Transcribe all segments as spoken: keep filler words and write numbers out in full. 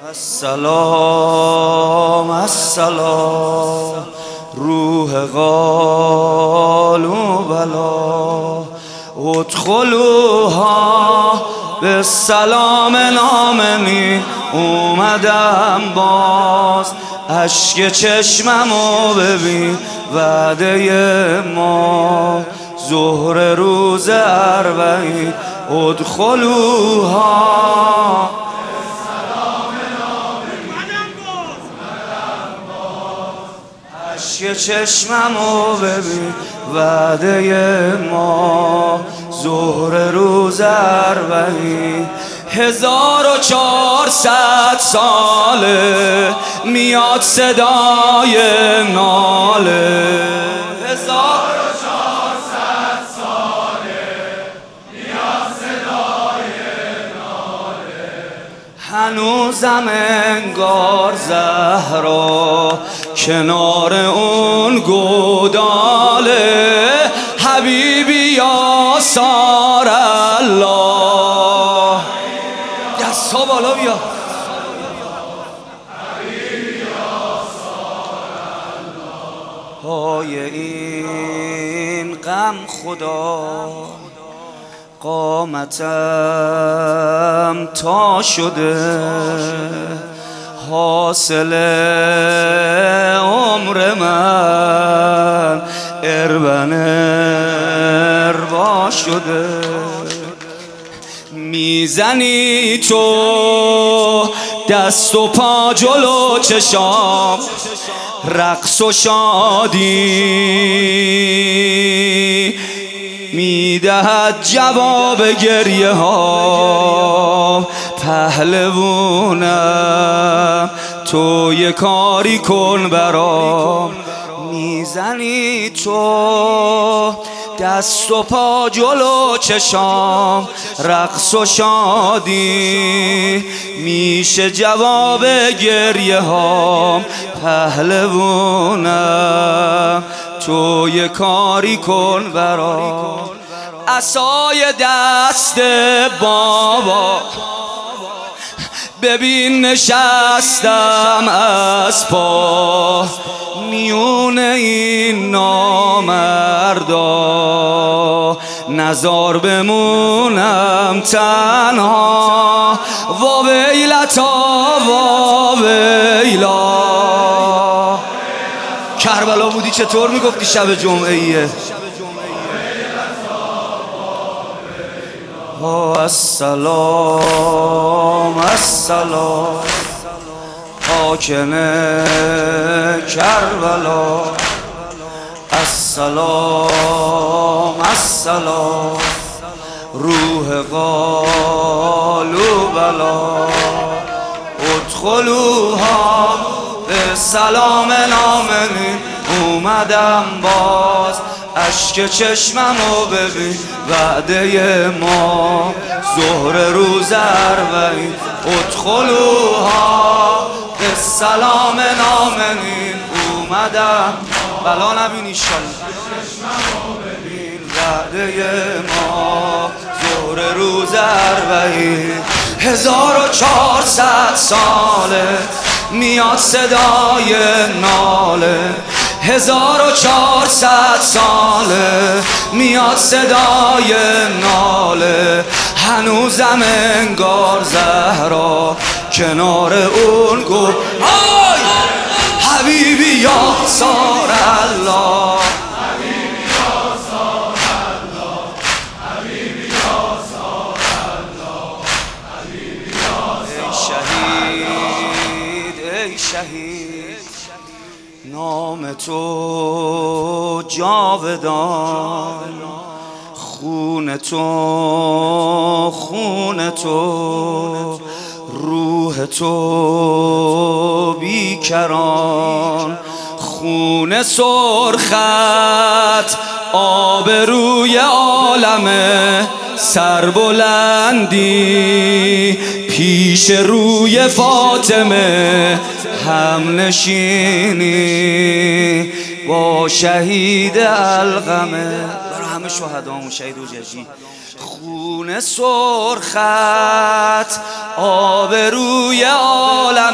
السلام السلام روح قالوا بلا ادخلوها به سلام نامنی اومدم باز اشک چشممو ببین وعده ما ظهر روز اربعین ادخلوها اشک چشممو ببین وعده ما ظهر روز اربعین هزار و چهارصد ساله میاد صدای ناله هزار و چهارصد ساله میاد صدای ناله هنوزم انگار زهرا کنار اون گوداله حبیبی یا سار الله دستا بالا بیا حبیبی یا سار الله پای این غم خدا قامتم تا شده حاصل عمر من اربن اربا شده میزنی تو دست و پا جلو چشام رقص و شادی میدهد جواب گریه ها پهلوونم تو یه کاری کن برام میزنی تو دست و پا جلو چشام رقص و شادی میشه جواب گریه هام پهلوونم تو یه کاری کن برام عصای دست بابا ببین نشستم از پا میون این نامردا نزار بمونم تنها وا ویلتا وا ویلا کربلا بودی چطور میگفتی شب جمعه ایه السلام السلام حاکم کربلا السلام السلام روح قالوا بلا ادخلوها به سلام نامنی اومدم باز اشک چشممو ببین وعده ما ظهر روز اربعین ادخلوها به سلام نامنین اومدم بلا نبین ایشالله چشممو ببین وعده ما ظهر روز اربعین هزار و چهارصد ساله میاد صدای ناله هزار و چهارصد ساله میاد صدای ناله هنوزم انگار زهرا کنار اون گو آی حبیبی یا سار الله حبیبی یا سار الله حبیبی یا سار الله حبیبی یا سار ای شهید ای شهید نام تو جاودان خون تو خون تو روح تو بیکران خون سرخت آبروی عالم سربلندی پیش روی فاطمه هم نشینی با شهید القمه برای همه شهدامون شهید حججی خون سرخت آبروی عالم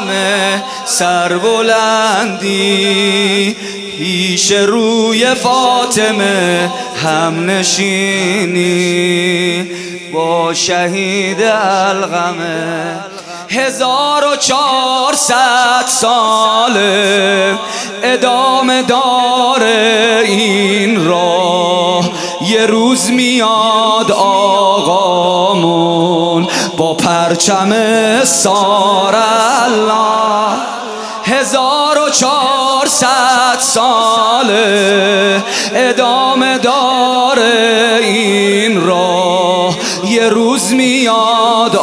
سربلندی پیش روی فاطمه هم نشینی با شهید القمه. هزار و چهارصد ساله ادامه داره این راه، یه روز میاد آقامون با پرچم سار الله. هزار و چهارصد ساله ادامه داره این راه، یه روز میاد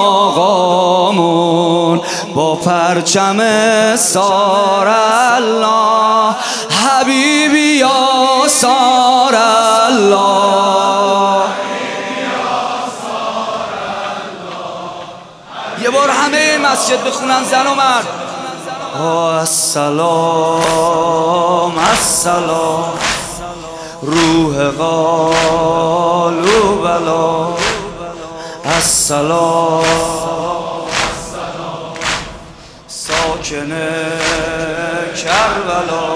آقامون با پرچم سار الله. حبیبی یا سار الله. یه بار همه مسجد بخونن زن و مرد. السلام السلام روح قالوا بلا. السلام ساکن کربلا.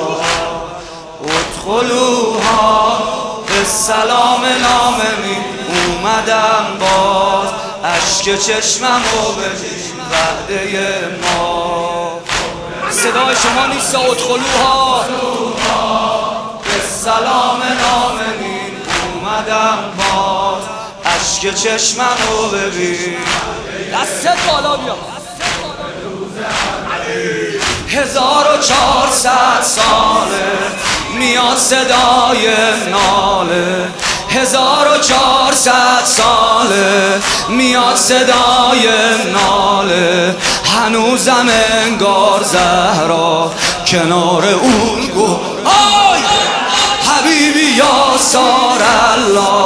ادخلوها به سلام ناممی. اومدم باز اشک چشمم رو ببین وعده ما. صدای شما نیست. ادخلوها به سلام نامین. اومدم باز اشک چشمم رو ببین. دستت بالا بیا. هزار و چهارصد ساله میاد صدای ناله. هزار و چهارصد ساله میاد صدای ناله. هنوزم انگار زهرا کنار اون گو. آی حبیبی یا سار الله.